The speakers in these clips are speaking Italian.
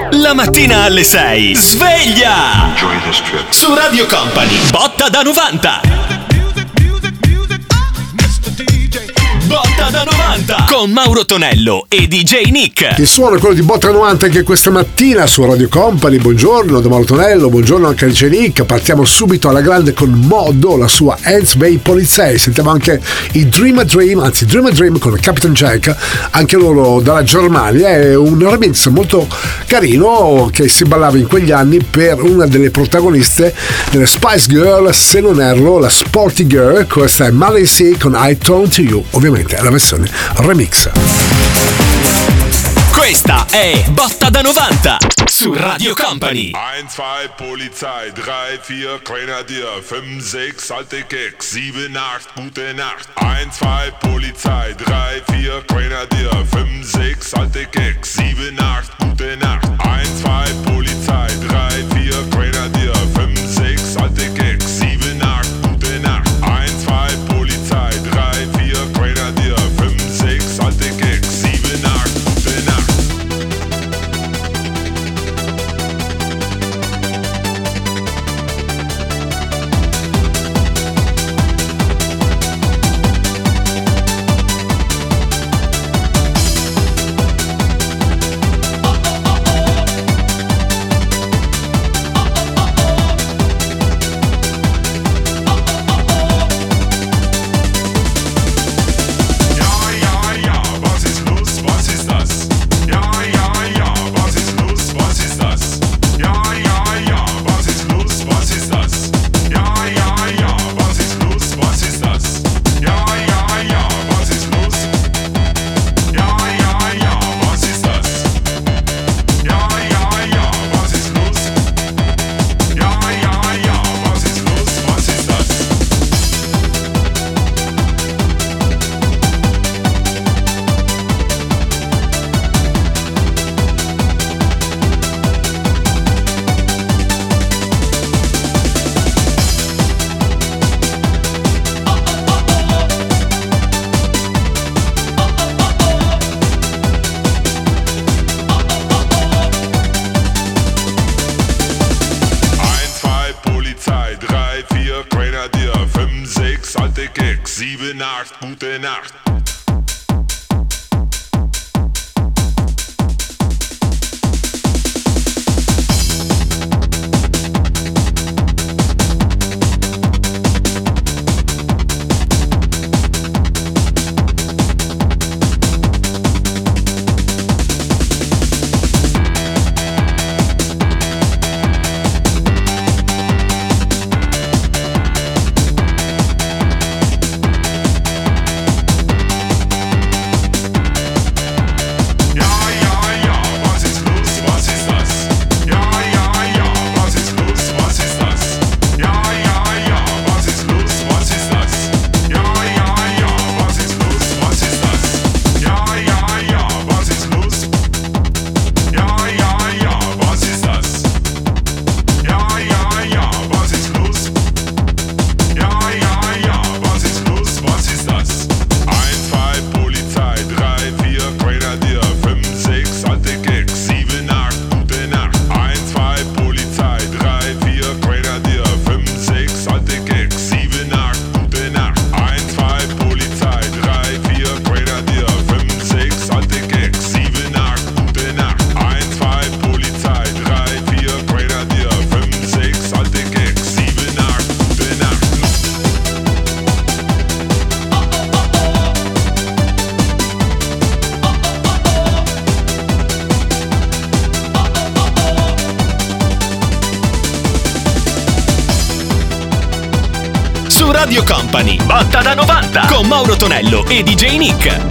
La mattina alle 6. Sveglia! Su Radio Company. Botta da 90. Botta da 90 con Mauro Tonello e DJ Nick. Il suono è quello di Botta 90 anche questa mattina su Radio Company. Buongiorno da Mauro Tonello, buongiorno anche a DJ Nick. Partiamo subito alla grande con Modo, la sua Ants Bay Polizei. Sentiamo anche i Dream a Dream con Captain Jack, anche loro dalla Germania. È un remix molto carino che si ballava in quegli anni per una delle protagoniste delle Spice Girl, se non erro la Sporty Girl. Questa è Marley C con I Turn to You, ovviamente è la versione remix. Questa è Botta da 90 su Radio Company. 1, 2 Polizei, 3, 4 Grenadier, 5, 6 alte Keks, 7, 8 gute Nacht. 1, 2 Polizei, 3, 4 Grenadier, 5, 6 alte Keks, 7, 8 gute Nacht. 1, 2 Polizei, 3, 4 Grenadier, 5, 6 alte Keks, 7, 8 gute Nacht. 1, 2 Polizei, 3, 4 Grenadier, 5, 6 alte Keks, 7, 8 gute Nacht. Gute Nacht. Radio Company, Botta da 90 con Mauro Tonello e DJ Nick.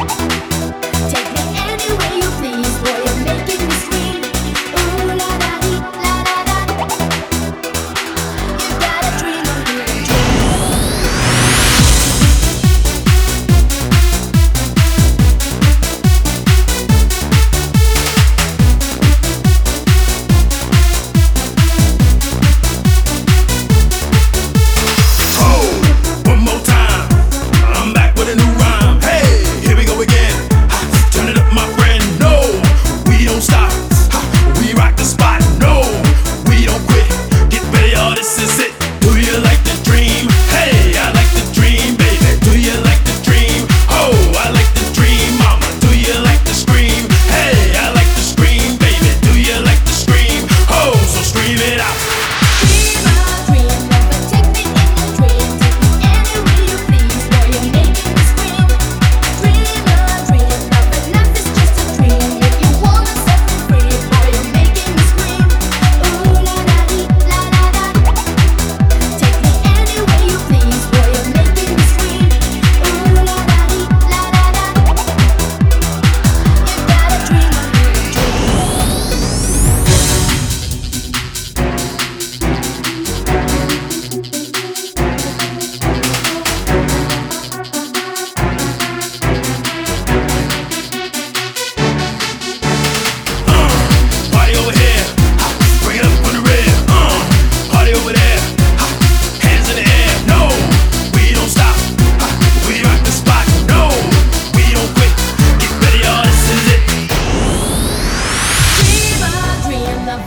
Take me anywhere you please, boy, you're making me scream. Ooh la la.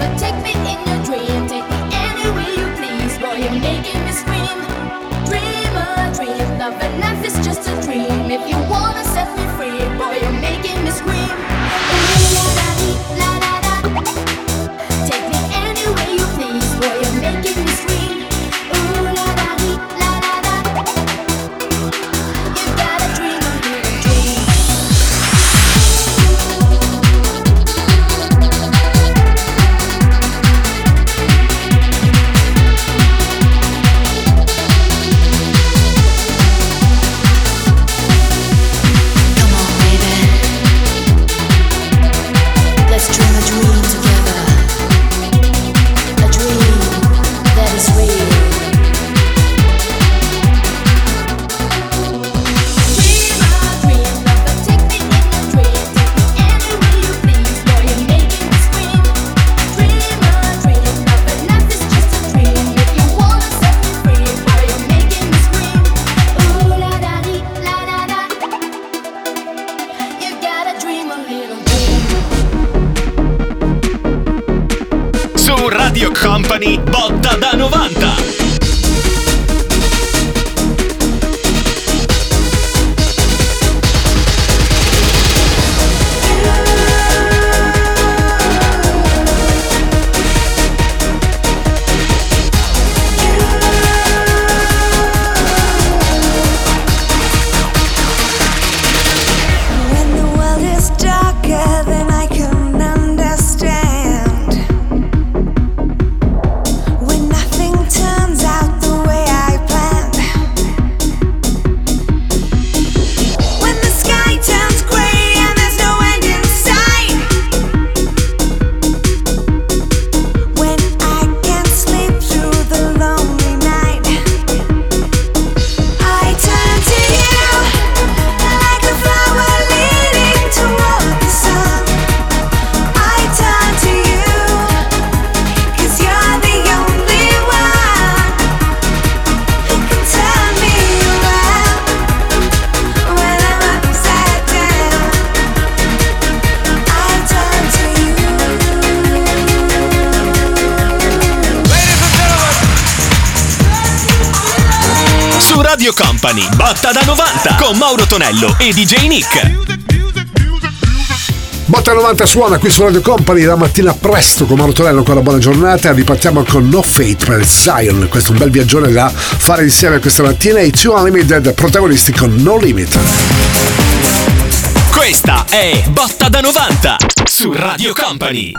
Radio Company, botta da 90. Radio Company, botta da 90 con Mauro Tonello e DJ Nick. Botta 90 suona qui su Radio Company la mattina presto con Mauro Tonello, ancora buona giornata. Ripartiamo con No Fate per Zion. Questo è un bel viaggione da fare insieme questa mattina. I Two Unlimited protagonisti con No Limit. Questa è Botta da 90 su Radio Company.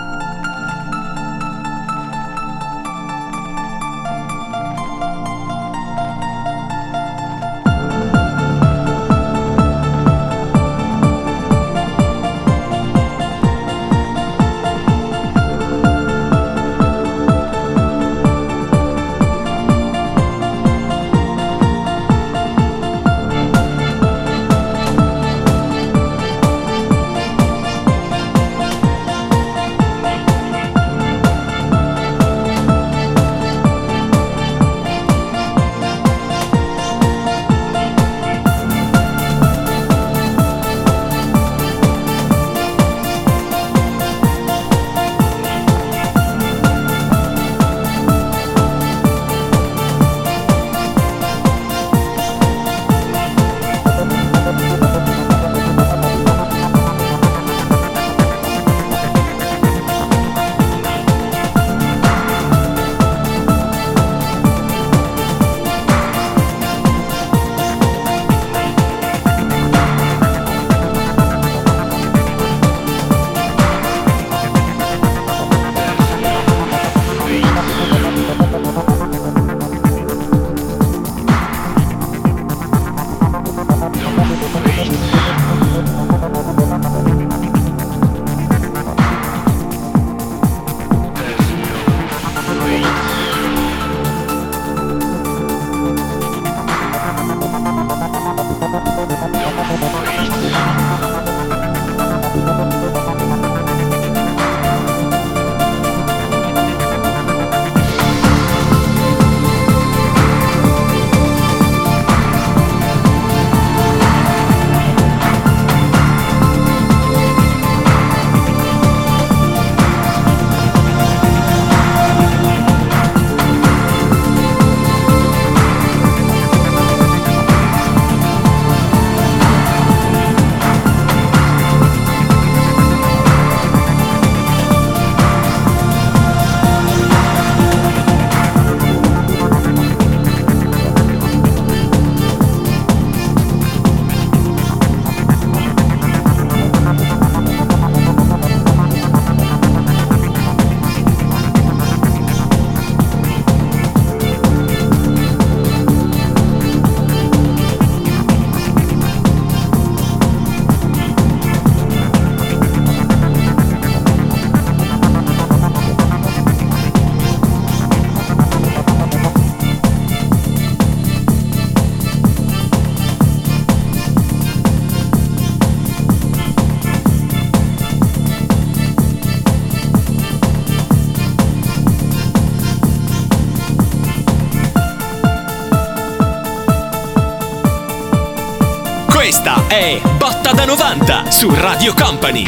Questa è Botta da 90 su Radio Company.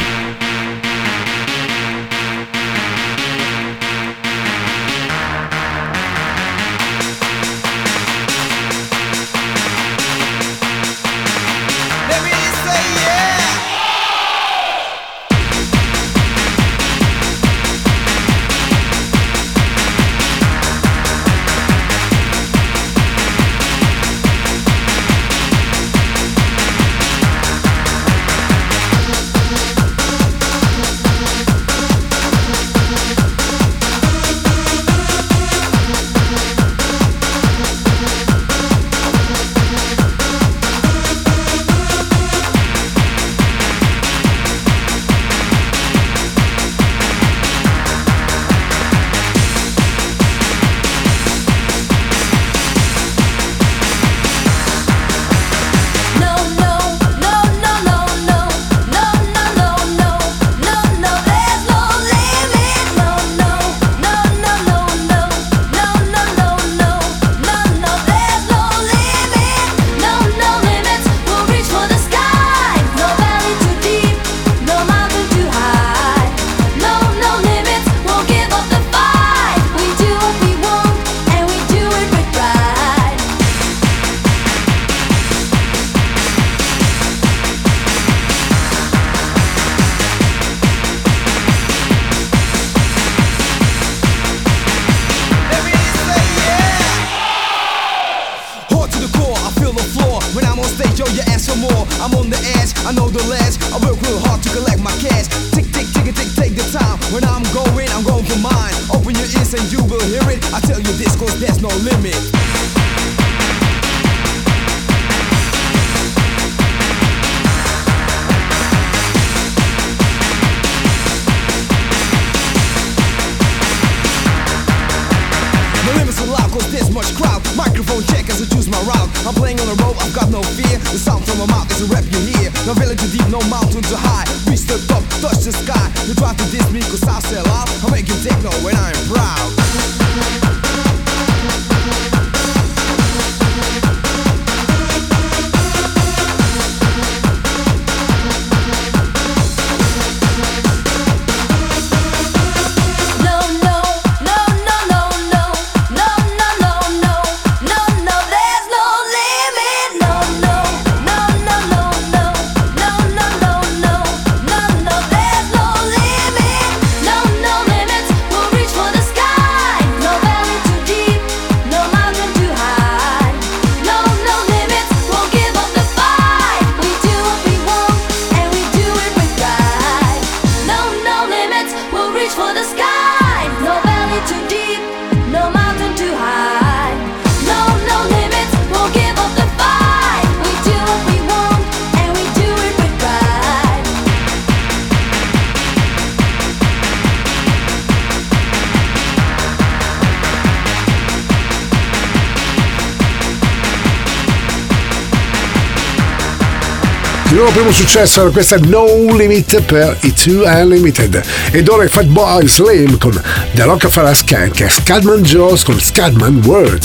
Il loro primo successo era questa No Limit per i Two Unlimited. Ed ora i Fatboy Slim con The Rockefeller Skank e Scatman Jones con Scatman World.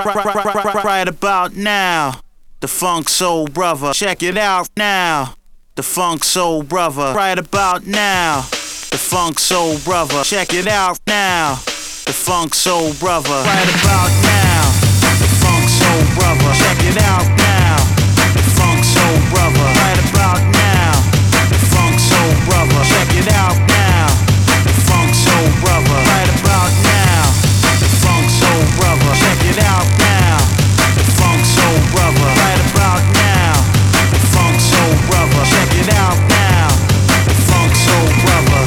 Right about now, the Funk Soul Brother. Check it out now, the Funk Soul Brother. Right about now, the Funk Soul Brother. Check it out now, the Funk Soul Brother. Right about now, the Funk Soul Brother. Check it out now, the Funk Soul Brother. Right about now, the Funk Soul Brother. Check it out now, the Funk Soul Brother. Right about now, the Funk Soul Brother. Check it out now, the Funk Soul Brother. Right about now, the Funk Soul Brother. Check it out now, the Funk Soul Brother.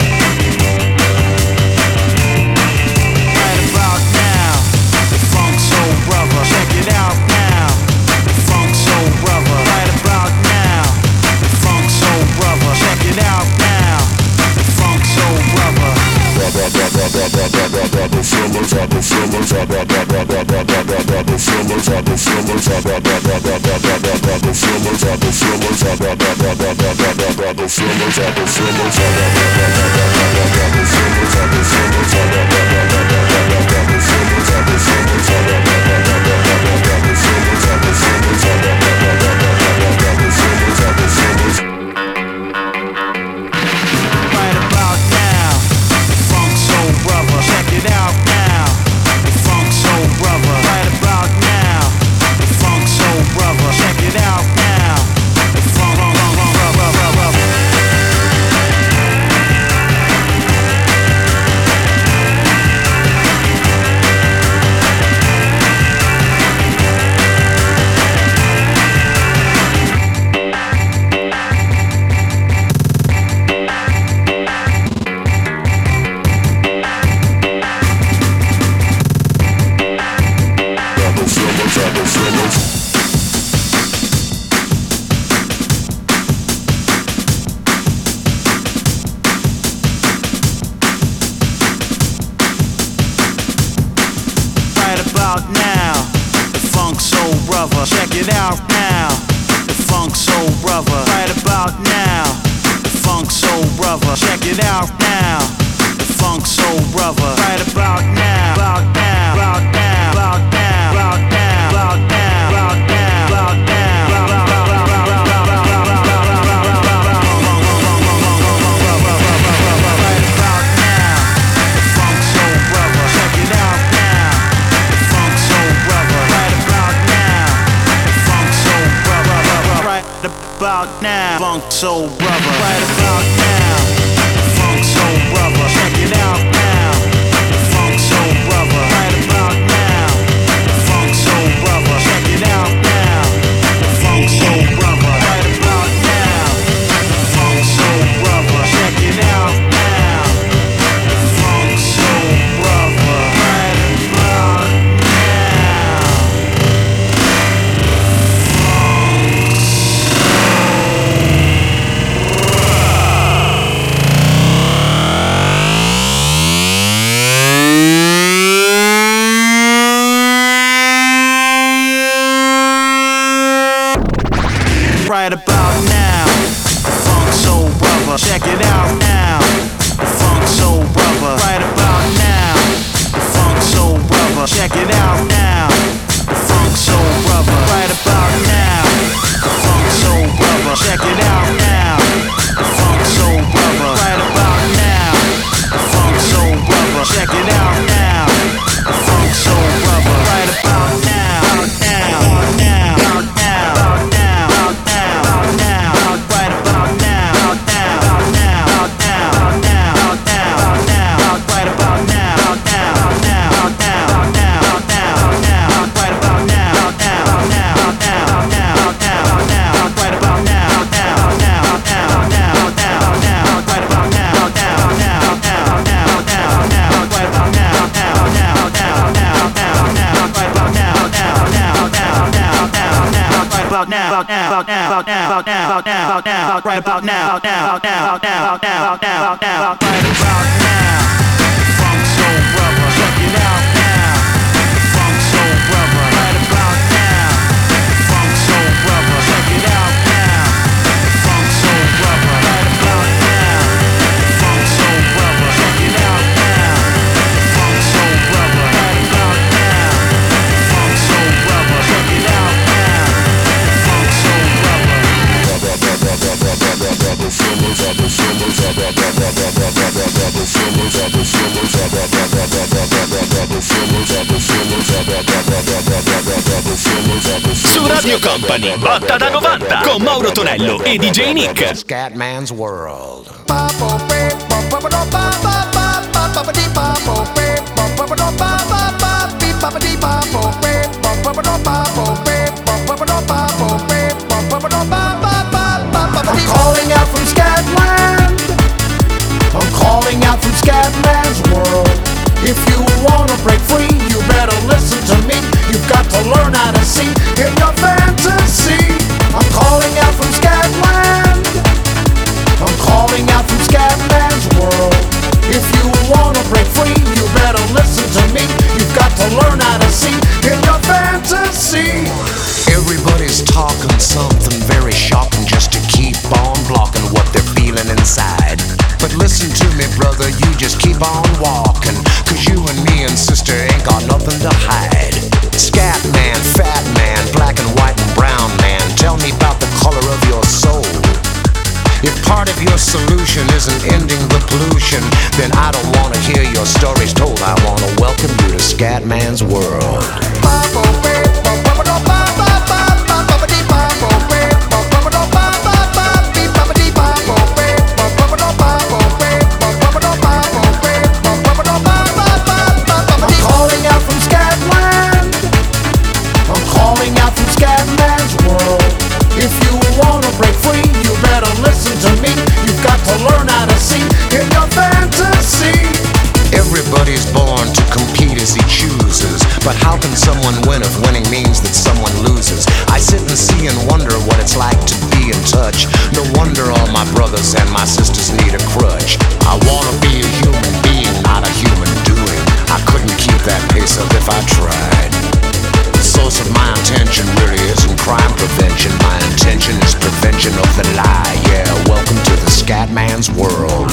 Right about now, the Funk Soul Su Radio Company, botta da 90 con Mauro Tonello e DJ Nick. Scatman's World. I'm calling out from Scatland. I'm calling out from Scatman's World. If you wanna break free, you better listen to me. You've got to learn how to see in your fantasy. I'm calling out from Scatland. I'm calling out from Scatman's World. If you wanna break free, you something very shocking just to keep on blocking what they're feeling inside. But listen to me, brother, you just keep on walking, 'cause you and me and sister ain't got nothing to hide. Scat man, fat man, black and white and brown man, tell me about the color of your soul. If part of your solution isn't ending the pollution, then I don't wanna hear your stories told. I wanna welcome you to Scatman's world. If you wanna break free, you better listen to me. You've got to learn how to see in your fantasy. Everybody's born to compete as he chooses, but how can someone win if winning means that someone loses? I sit and see and wonder what it's like to be in touch. No wonder all my brothers and my sisters need a crutch. I wanna be a human being, not a human doing. I couldn't keep that pace up if I tried. The source of my intention really isn't crime prevention. My intention is prevention of the lie. Yeah, welcome to the Scatman's world.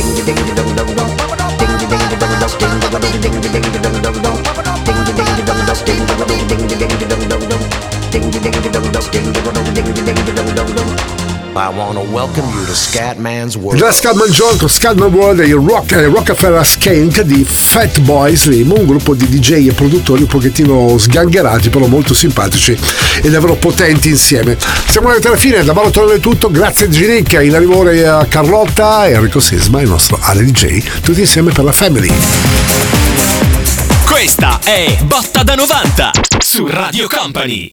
I want to welcome you to Scatman's world. La Scatman John con Scatman World e il Rockefeller Skank di Fatboy Slim, un gruppo di DJ e produttori un pochettino sgangherati, però molto simpatici e davvero potenti insieme. Siamo arrivati alla fine, da Marotonello è tutto, grazie a G-Nick, in arrivo a Carlotta, Enrico Sisma e il nostro Ale DJ, tutti insieme per la Family. Questa è Botta da 90 su Radio Company.